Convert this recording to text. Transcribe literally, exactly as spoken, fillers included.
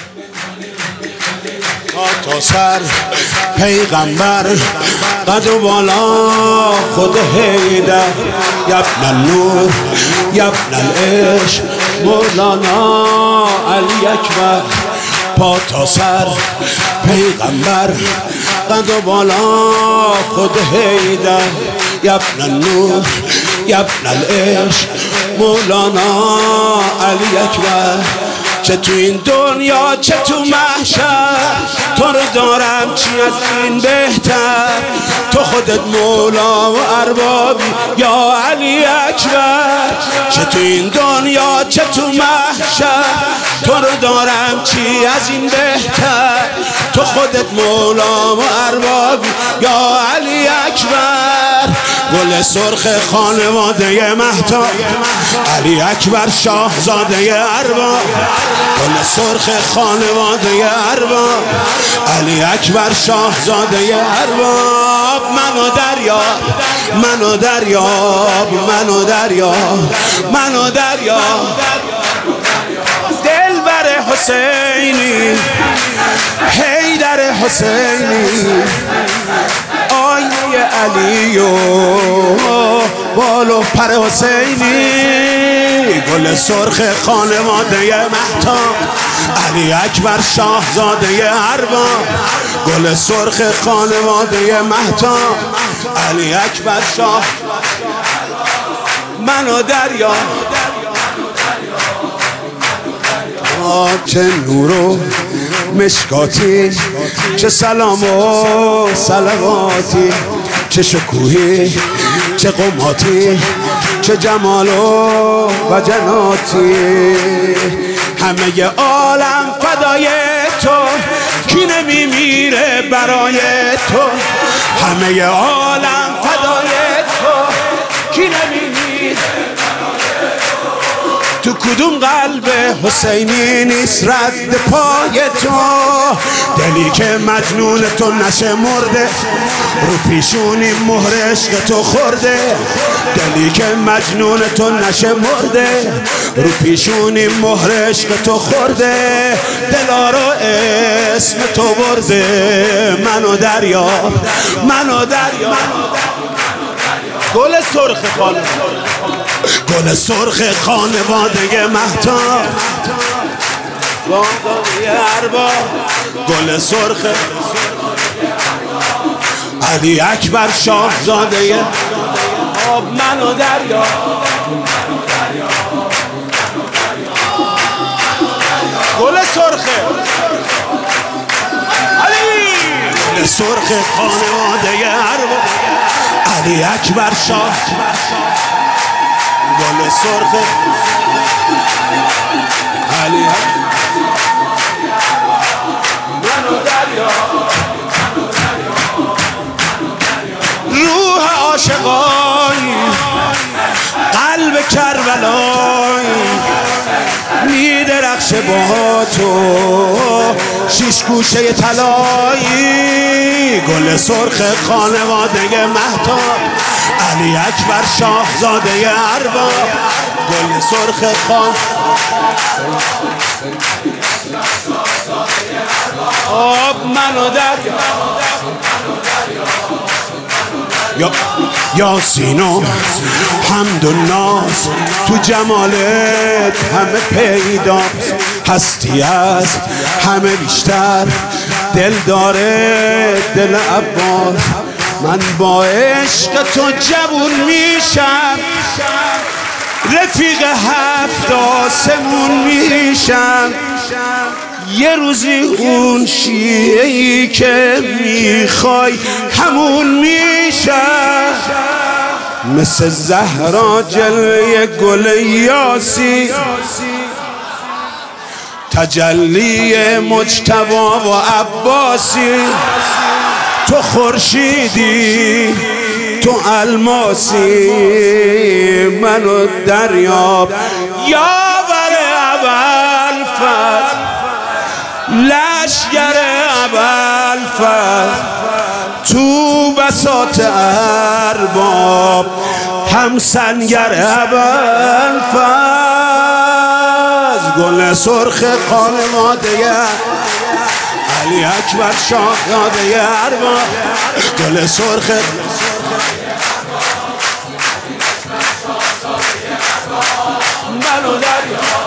تا سر پیغمبر قد و بالا خود حیدر یبن نور یبن العشق مولانا علی اکبر. پا تا سر پیغمبر قد و بالا خود حیدر یبن نور یبن العشق مولانا علی اکبر. چه تو این دنیا چه تو محشر تو رو دارم چی از این بهتر. تو خودت مولا و اربابی یا علی اکبر. چه تو این دنیا چه تو محشر تو رو دارم چی از این بهتر. تو خودت مولا و اربابی یا علی اکبر. گل سرخ خانواده مهتاب علی اکبر شاهزاده ارباب. گل سرخ خانواده ارباب علی اکبر شاهزاده ارباب. منو دریاب منو دریاب منو دریاب منو دریاب. دلبر حسینی حیدر حسینی آینه علی و بال و پر حسینی. گل سرخ خانواده مهتاب علی اکبر شاهزاده ارباب. گل سرخ خانواده مهتاب علی اکبر شاه. منو دریا چه نور و مشکاتی چه سلام و صلواتی چه شکوهی چه قماتی چه جمال و جناتی. همه عالم فدای تو کی نمیمیره برای تو. همه عالم فدای تو کی نمیمیره. تو کدوم قلب حسینی نیست رد پای تو. دلی که مجنون تو نشه مرده رو پیشونی مهر عشق تو خورده. دلی که مجنون تو نشه مرده رو پیشونی مهر عشق تو خورده. دلا رو اسم تو برده. منو دریاب منو دریاب. گل سرخ خانواده گل سرخ خانواده مهتاب ارباب. گل سرخ علی اکبر شاهزاده آب. منو دریا گل سرخ علی گل سرخ خانواده ارباب علی اکبر شاه. گل سرخ علی منو دریا. روح عاشقای قلب کربلای میدرخشه با تو شیش گوشه طلایی. گل سرخ خانواده مهتاب علی اکبر شاهزاده ارباب. گل سرخ خان آب. منو دریا یا یاسین و حمد و ناز تو جمالت همه پیداست. هستی است همه بیشتر دل داره دل عباس. من با عشق تو جوون میشم رفیق هفت آسمون میشم. یه روزی اون شیعه‌ای که میخوای همون میشم. مثل زهرا جلوه گل یاسی تجلی مجتبی و عباسی. تو خورشیدی تو الماسی. منو دریاب یاور ابوالفضل لشگر ابوالفضل. تو بساط ارباب هم سنگر ابوالفضل. گل سرخ خانواده علی اکبر شاهزاده ارباب، گل سرخ بلو دریا